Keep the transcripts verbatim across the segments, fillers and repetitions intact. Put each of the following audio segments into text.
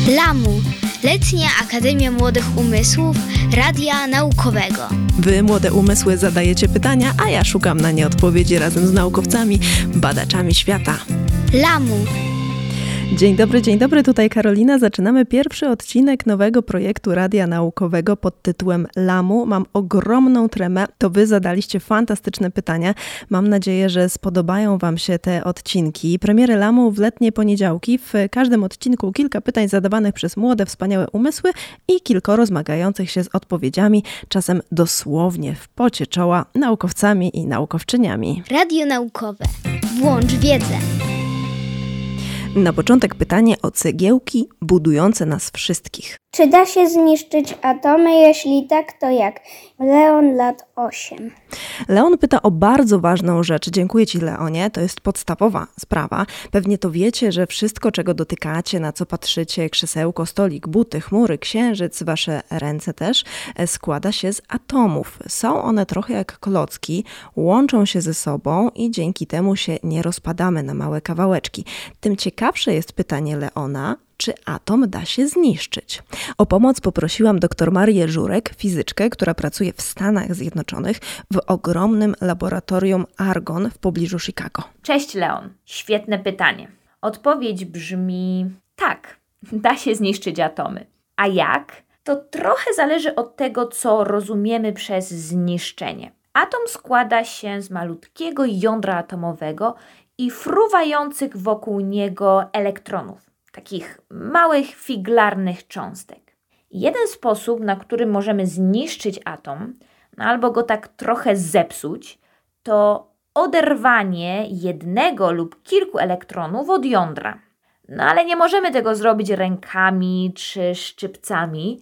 Lamu, Letnia Akademia Młodych Umysłów Radia Naukowego. Wy, młode umysły, zadajecie pytania, a ja szukam na nie odpowiedzi razem z naukowcami, badaczami świata. Lamu. Dzień dobry, dzień dobry, tutaj Karolina. Zaczynamy pierwszy odcinek nowego projektu Radia Naukowego pod tytułem Lamu. Mam ogromną tremę, to wy zadaliście fantastyczne pytania. Mam nadzieję, że spodobają wam się te odcinki. Premiery Lamu w letnie poniedziałki. W każdym odcinku kilka pytań zadawanych przez młode, wspaniałe umysły i kilkoro zmagających się z odpowiedziami, czasem dosłownie w pocie czoła, naukowcami i naukowczyniami. Radio Naukowe. Włącz wiedzę. Na początek pytanie o cegiełki budujące nas wszystkich. Czy da się zniszczyć atomy? Jeśli tak, to jak? Leon, lat osiem. Leon pyta o bardzo ważną rzecz. Dziękuję ci, Leonie. To jest podstawowa sprawa. Pewnie to wiecie, że wszystko, czego dotykacie, na co patrzycie, krzesełko, stolik, buty, chmury, księżyc, wasze ręce też, składa się z atomów. Są one trochę jak klocki, łączą się ze sobą i dzięki temu się nie rozpadamy na małe kawałeczki. Tym ciekawsze jest pytanie Leona, czy atom da się zniszczyć. O pomoc poprosiłam dr Marię Żurek, fizyczkę, która pracuje w Stanach Zjednoczonych w ogromnym laboratorium Argonne w pobliżu Chicago. Cześć Leon, świetne pytanie. Odpowiedź brzmi tak, da się zniszczyć atomy. A jak? To trochę zależy od tego, co rozumiemy przez zniszczenie. Atom składa się z malutkiego jądra atomowego i fruwających wokół niego elektronów. Takich małych, figlarnych cząstek. Jeden sposób, na który możemy zniszczyć atom, no albo go tak trochę zepsuć, to oderwanie jednego lub kilku elektronów od jądra. No ale nie możemy tego zrobić rękami czy szczypcami,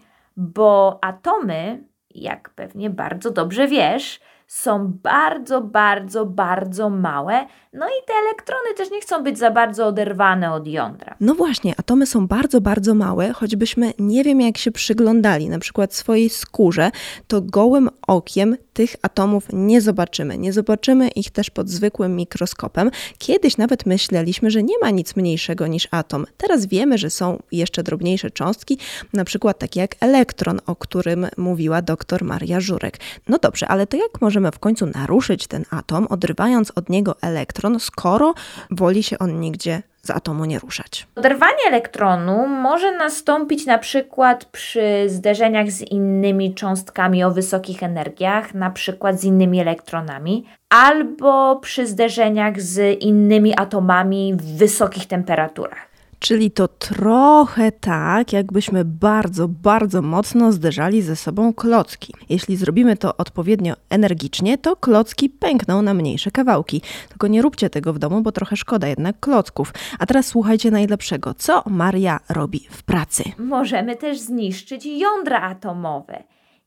bo atomy, jak pewnie bardzo dobrze wiesz, są bardzo, bardzo, bardzo małe, no i te elektrony też nie chcą być za bardzo oderwane od jądra. No właśnie, atomy są bardzo, bardzo małe, choćbyśmy nie wiem jak się przyglądali, na przykład swojej skórze, to gołym okiem tych atomów nie zobaczymy. Nie zobaczymy ich też pod zwykłym mikroskopem. Kiedyś nawet myśleliśmy, że nie ma nic mniejszego niż atom. Teraz wiemy, że są jeszcze drobniejsze cząstki, na przykład takie jak elektron, o którym mówiła dr Maria Żurek. No dobrze, ale to jak możemy w końcu naruszyć ten atom, odrywając od niego elektron, skoro woli się on nigdzie z atomu nie ruszać? Oderwanie elektronu może nastąpić na przykład przy zderzeniach z innymi cząstkami o wysokich energiach, na przykład z innymi elektronami, albo przy zderzeniach z innymi atomami w wysokich temperaturach. Czyli to trochę tak, jakbyśmy bardzo, bardzo mocno zderzali ze sobą klocki. Jeśli zrobimy to odpowiednio energicznie, to klocki pękną na mniejsze kawałki. Tylko nie róbcie tego w domu, bo trochę szkoda jednak klocków. A teraz słuchajcie najlepszego. Co Maria robi w pracy? Możemy też zniszczyć jądra atomowe.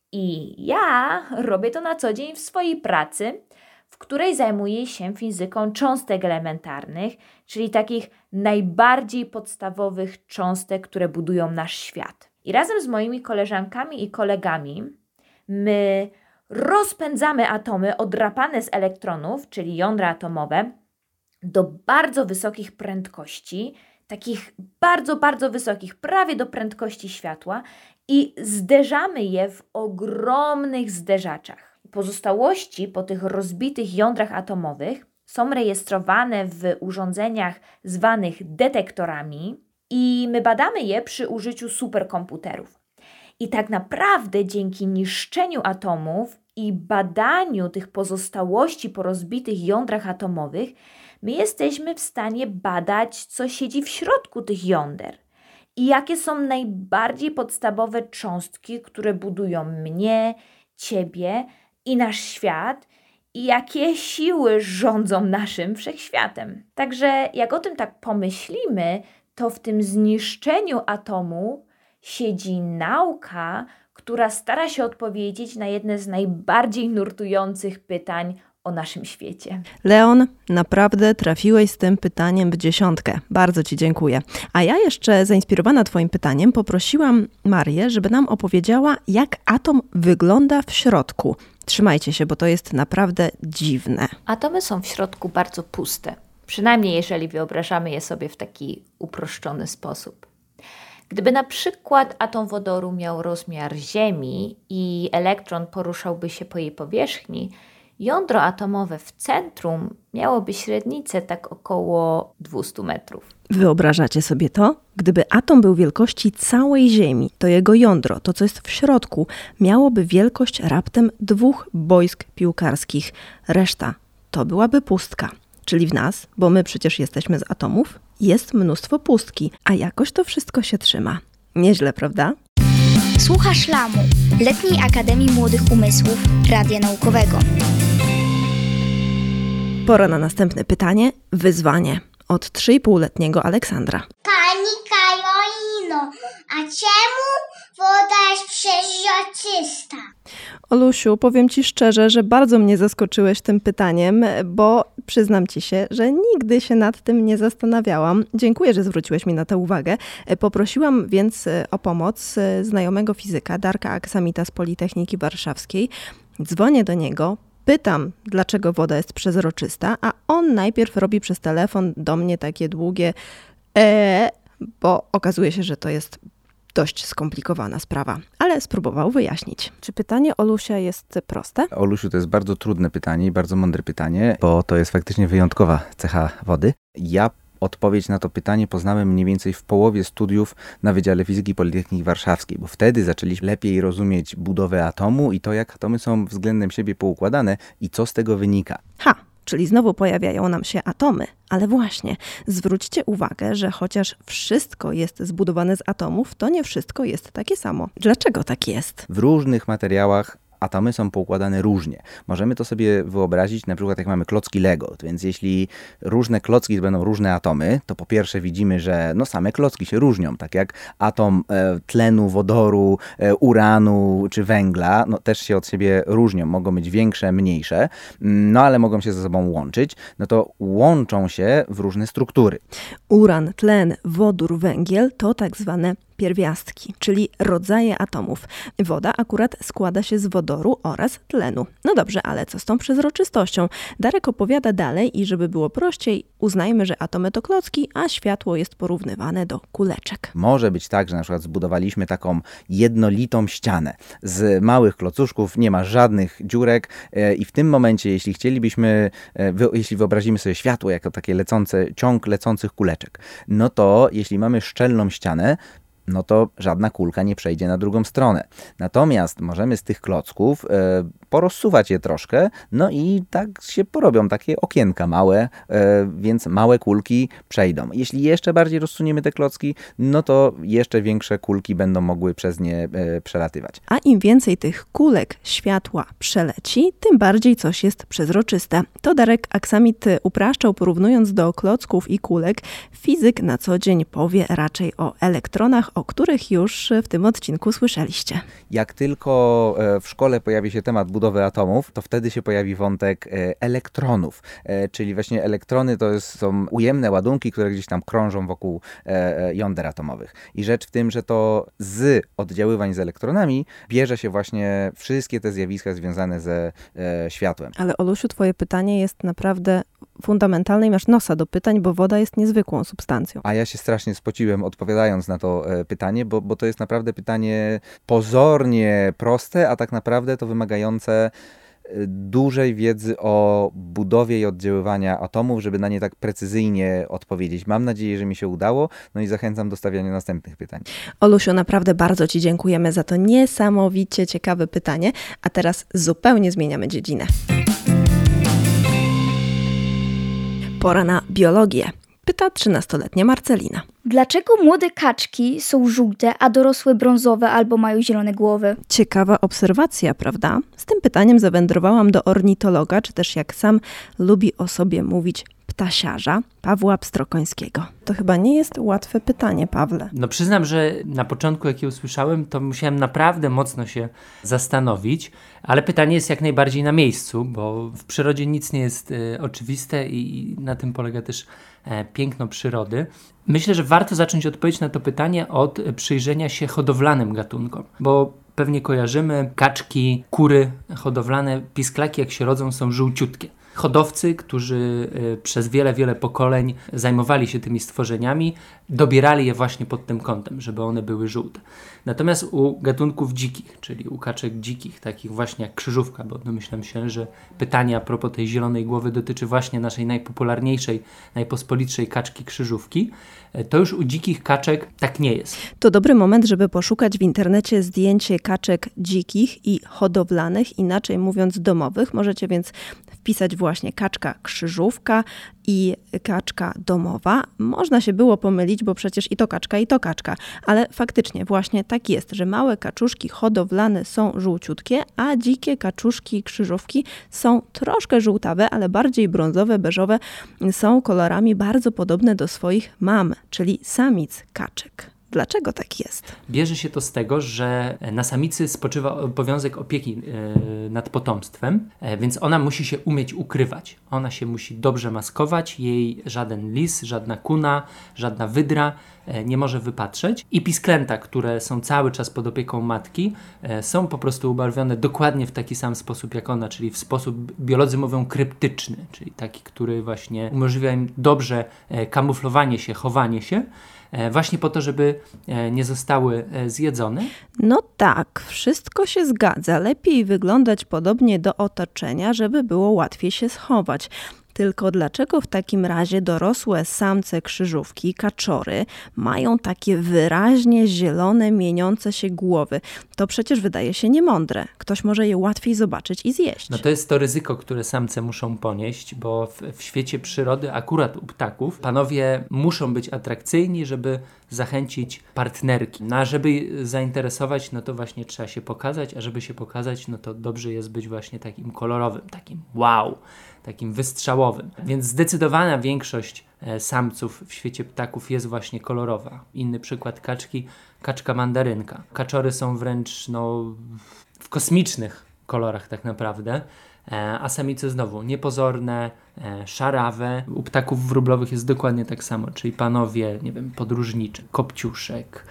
I ja robię to na co dzień w swojej pracy, w której zajmuję się fizyką cząstek elementarnych, czyli takich najbardziej podstawowych cząstek, które budują nasz świat. I razem z moimi koleżankami i kolegami my rozpędzamy atomy odrapane z elektronów, czyli jądra atomowe, do bardzo wysokich prędkości, takich bardzo, bardzo wysokich, prawie do prędkości światła i zderzamy je w ogromnych zderzaczach. Pozostałości po tych rozbitych jądrach atomowych są rejestrowane w urządzeniach zwanych detektorami i my badamy je przy użyciu superkomputerów. I tak naprawdę dzięki niszczeniu atomów i badaniu tych pozostałości po rozbitych jądrach atomowych my jesteśmy w stanie badać, co siedzi w środku tych jąder i jakie są najbardziej podstawowe cząstki, które budują mnie, ciebie i nasz świat i jakie siły rządzą naszym wszechświatem. Także jak o tym tak pomyślimy, to w tym zniszczeniu atomu siedzi nauka, która stara się odpowiedzieć na jedne z najbardziej nurtujących pytań o naszym świecie. Leon, naprawdę trafiłeś z tym pytaniem w dziesiątkę. Bardzo ci dziękuję. A ja jeszcze, zainspirowana twoim pytaniem, poprosiłam Marię, żeby nam opowiedziała, jak atom wygląda w środku. Trzymajcie się, bo to jest naprawdę dziwne. Atomy są w środku bardzo puste. Przynajmniej jeżeli wyobrażamy je sobie w taki uproszczony sposób. Gdyby na przykład atom wodoru miał rozmiar Ziemi i elektron poruszałby się po jej powierzchni, jądro atomowe w centrum miałoby średnicę tak około dwieście metrów. Wyobrażacie sobie to? Gdyby atom był wielkości całej Ziemi, to jego jądro, to co jest w środku, miałoby wielkość raptem dwóch boisk piłkarskich. Reszta to byłaby pustka. Czyli w nas, bo my przecież jesteśmy z atomów, jest mnóstwo pustki, a jakoś to wszystko się trzyma. Nieźle, prawda? Słuchasz Lamu, Letniej Akademii Młodych Umysłów Radia Naukowego. Pora na następne pytanie. Wyzwanie od trzynastoletniego Aleksandra. Pani Karolino, a czemu woda jest przezroczysta? Olusiu, powiem Ci szczerze, że bardzo mnie zaskoczyłeś tym pytaniem, bo przyznam Ci się, że nigdy się nad tym nie zastanawiałam. Dziękuję, że zwróciłeś mi na to uwagę. Poprosiłam więc o pomoc znajomego fizyka, Darka Aksamita z Politechniki Warszawskiej. Dzwonię do niego, pytam, dlaczego woda jest przezroczysta, a on najpierw robi przez telefon do mnie takie długie eee, bo okazuje się, że to jest dość skomplikowana sprawa, ale spróbował wyjaśnić. Czy pytanie Olusia jest proste? Olusiu, to jest bardzo trudne pytanie i bardzo mądre pytanie, bo to jest faktycznie wyjątkowa cecha wody. Ja odpowiedź na to pytanie poznałem mniej więcej w połowie studiów na Wydziale Fizyki Politechniki Warszawskiej, bo wtedy zaczęliśmy lepiej rozumieć budowę atomu i to, jak atomy są względem siebie poukładane i co z tego wynika. Ha! Czyli znowu pojawiają nam się atomy. Ale właśnie, zwróćcie uwagę, że chociaż wszystko jest zbudowane z atomów, to nie wszystko jest takie samo. Dlaczego tak jest? W różnych materiałach atomy są poukładane różnie. Możemy to sobie wyobrazić, na przykład jak mamy klocki Lego, więc jeśli różne klocki będą różne atomy, to po pierwsze widzimy, że no same klocki się różnią, tak jak atom e, tlenu, wodoru, e, uranu czy węgla, no też się od siebie różnią, mogą być większe, mniejsze, no ale mogą się ze sobą łączyć, no to łączą się w różne struktury. Uran, tlen, wodór, węgiel to tak zwane pierwiastki, czyli rodzaje atomów. Woda akurat składa się z wodoru oraz tlenu. No dobrze, ale co z tą przezroczystością? Darek opowiada dalej i żeby było prościej, uznajmy, że atomy to klocki, a światło jest porównywane do kuleczek. Może być tak, że na przykład zbudowaliśmy taką jednolitą ścianę z małych klocuszków, nie ma żadnych dziurek e, i w tym momencie, jeśli chcielibyśmy, e, wy, jeśli wyobrazimy sobie światło jako takie lecące, ciąg lecących kuleczek, no to jeśli mamy szczelną ścianę, no to żadna kulka nie przejdzie na drugą stronę. Natomiast możemy z tych klocków e, porozsuwać je troszkę, no i tak się porobią takie okienka małe, e, więc małe kulki przejdą. Jeśli jeszcze bardziej rozsuniemy te klocki, no to jeszcze większe kulki będą mogły przez nie e, przelatywać. A im więcej tych kulek światła przeleci, tym bardziej coś jest przezroczyste. To Darek Aksamit upraszczał, porównując do klocków i kulek. Fizyk na co dzień powie raczej o elektronach, o których już w tym odcinku słyszeliście. Jak tylko w szkole pojawi się temat budowy atomów, to wtedy się pojawi wątek elektronów, czyli właśnie elektrony to jest, są ujemne ładunki, które gdzieś tam krążą wokół jąder atomowych. I rzecz w tym, że to z oddziaływań z elektronami bierze się właśnie wszystkie te zjawiska związane ze światłem. Ale Olusiu, twoje pytanie jest naprawdę fundamentalne i masz nosa do pytań, bo woda jest niezwykłą substancją. A ja się strasznie spociłem odpowiadając na to pytanie, bo, bo to jest naprawdę pytanie pozornie proste, a tak naprawdę to wymagające dużej wiedzy o budowie i oddziaływania atomów, żeby na nie tak precyzyjnie odpowiedzieć. Mam nadzieję, że mi się udało, no i zachęcam do stawiania następnych pytań. Olusiu, naprawdę bardzo Ci dziękujemy za to niesamowicie ciekawe pytanie, a teraz zupełnie zmieniamy dziedzinę. Pora na biologię. Pyta trzynastoletnia Marcelina. Dlaczego młode kaczki są żółte, a dorosłe brązowe albo mają zielone głowy? Ciekawa obserwacja, prawda? Z tym pytaniem zawędrowałam do ornitologa, czy też jak sam lubi o sobie mówić, ptasiarza, Pawła Pstrokońskiego. To chyba nie jest łatwe pytanie, Pawle. No przyznam, że na początku jak je usłyszałem, to musiałem naprawdę mocno się zastanowić, ale pytanie jest jak najbardziej na miejscu, bo w przyrodzie nic nie jest y, oczywiste i na tym polega też e, piękno przyrody. Myślę, że warto zacząć odpowiedź na to pytanie od przyjrzenia się hodowlanym gatunkom, bo pewnie kojarzymy kaczki, kury hodowlane, pisklaki jak się rodzą są żółciutkie. hodowcy, którzy y, przez wiele, wiele pokoleń zajmowali się tymi stworzeniami, dobierali je właśnie pod tym kątem, żeby one były żółte. Natomiast u gatunków dzikich, czyli u kaczek dzikich, takich właśnie jak krzyżówka, bo domyślam się, że pytanie a propos tej zielonej głowy dotyczy właśnie naszej najpopularniejszej, najpospolitszej kaczki krzyżówki, to już u dzikich kaczek tak nie jest. To dobry moment, żeby poszukać w internecie zdjęcie kaczek dzikich i hodowlanych, inaczej mówiąc domowych. Możecie więc wpisać właśnie kaczka krzyżówka i kaczka domowa. Można się było pomylić, bo przecież i to kaczka, i to kaczka. Ale faktycznie właśnie tak jest, że małe kaczuszki hodowlane są żółciutkie, a dzikie kaczuszki krzyżówki są troszkę żółtawe, ale bardziej brązowe, beżowe. Są kolorami bardzo podobne do swoich mam, czyli samic kaczek. Dlaczego tak jest? Bierze się to z tego, że na samicy spoczywa obowiązek opieki e, nad potomstwem, e, więc ona musi się umieć ukrywać. Ona się musi dobrze maskować, jej żaden lis, żadna kuna, żadna wydra e, nie może wypatrzeć. I pisklęta, które są cały czas pod opieką matki, e, są po prostu ubarwione dokładnie w taki sam sposób jak ona, czyli w sposób, biolodzy mówią, kryptyczny, czyli taki, który właśnie umożliwia im dobrze e, kamuflowanie się, chowanie się, właśnie po to, żeby nie zostały zjedzone? No tak, wszystko się zgadza. Lepiej wyglądać podobnie do otoczenia, żeby było łatwiej się schować. Tylko dlaczego w takim razie dorosłe samce krzyżówki, kaczory, mają takie wyraźnie zielone, mieniące się głowy? To przecież wydaje się niemądre. Ktoś może je łatwiej zobaczyć i zjeść. No to jest to ryzyko, które samce muszą ponieść, bo w, w świecie przyrody, akurat u ptaków, panowie muszą być atrakcyjni, żeby zachęcić partnerki. No a żeby zainteresować, no to właśnie trzeba się pokazać, a żeby się pokazać, no to dobrze jest być właśnie takim kolorowym, takim wow, takim wystrzałowym. Więc zdecydowana większość e, samców w świecie ptaków jest właśnie kolorowa. Inny przykład kaczki, kaczka mandarynka. Kaczory są wręcz no, w kosmicznych kolorach tak naprawdę, e, a samice znowu niepozorne, e, szarawe. U ptaków wróblowych jest dokładnie tak samo, czyli panowie, nie wiem, podróżniczy, kopciuszek.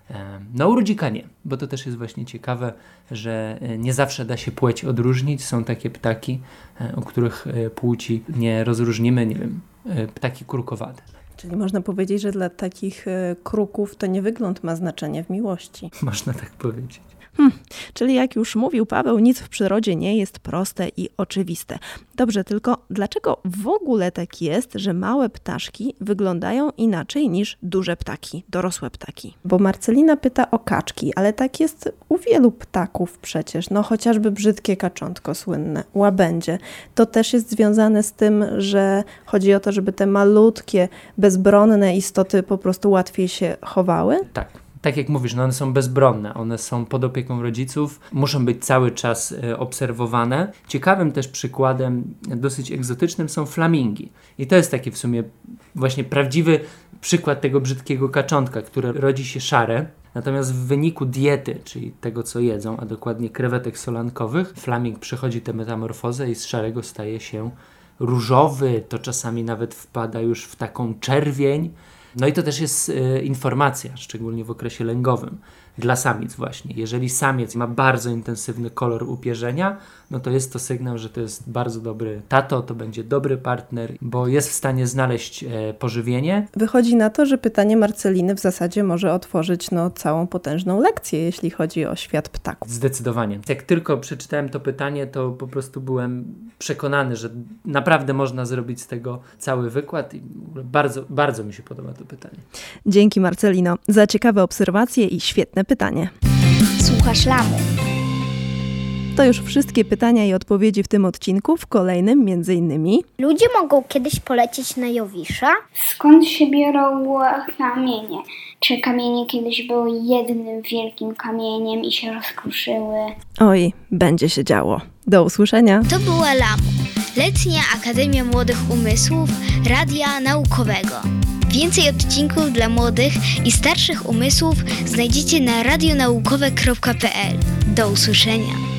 No u rudzika nie, bo to też jest właśnie ciekawe, że nie zawsze da się płeć odróżnić. Są takie ptaki, u których płci nie rozróżnimy, nie wiem, ptaki kurkowate. Czyli można powiedzieć, że dla takich kruków to nie wygląd ma znaczenie w miłości. Można tak powiedzieć. Hmm, czyli jak już mówił Paweł, nic w przyrodzie nie jest proste i oczywiste. Dobrze, tylko dlaczego w ogóle tak jest, że małe ptaszki wyglądają inaczej niż duże ptaki, dorosłe ptaki? Bo Marcelina pyta o kaczki, ale tak jest u wielu ptaków przecież. No chociażby brzydkie kaczątko słynne, łabędzie. To też jest związane z tym, że chodzi o to, żeby te malutkie, bezbronne istoty po prostu łatwiej się chowały? Tak. Tak jak mówisz, no one są bezbronne, one są pod opieką rodziców, muszą być cały czas y, obserwowane. Ciekawym też przykładem, dosyć egzotycznym, są flamingi. I to jest taki w sumie właśnie prawdziwy przykład tego brzydkiego kaczątka, które rodzi się szare. Natomiast w wyniku diety, czyli tego co jedzą, a dokładnie krewetek solankowych, flaming przechodzi tę metamorfozę i z szarego staje się różowy, to czasami nawet wpada już w taką czerwień. No i to też jest y, informacja, szczególnie w okresie lęgowym, dla samic właśnie. Jeżeli samiec ma bardzo intensywny kolor upierzenia, no to jest to sygnał, że to jest bardzo dobry tato, to będzie dobry partner, bo jest w stanie znaleźć e, pożywienie. Wychodzi na to, że pytanie Marceliny w zasadzie może otworzyć no, całą potężną lekcję, jeśli chodzi o świat ptaków. Zdecydowanie. Jak tylko przeczytałem to pytanie, to po prostu byłem przekonany, że naprawdę można zrobić z tego cały wykład i bardzo, bardzo mi się podoba to pytanie. Dzięki Marcelino za ciekawe obserwacje i świetne pytanie. Słuchasz Lamu. To już wszystkie pytania i odpowiedzi w tym odcinku. W kolejnym między innymi Ludzie mogą kiedyś polecieć na Jowisza? Skąd się biorą kamienie? Czy kamienie kiedyś były jednym wielkim kamieniem i się rozkruszyły? Oj, będzie się działo. Do usłyszenia. To była Lamu, Letnia Akademia Młodych Umysłów Radia Naukowego. Więcej odcinków dla młodych i starszych umysłów znajdziecie na radionaukowe kropka p l. Do usłyszenia.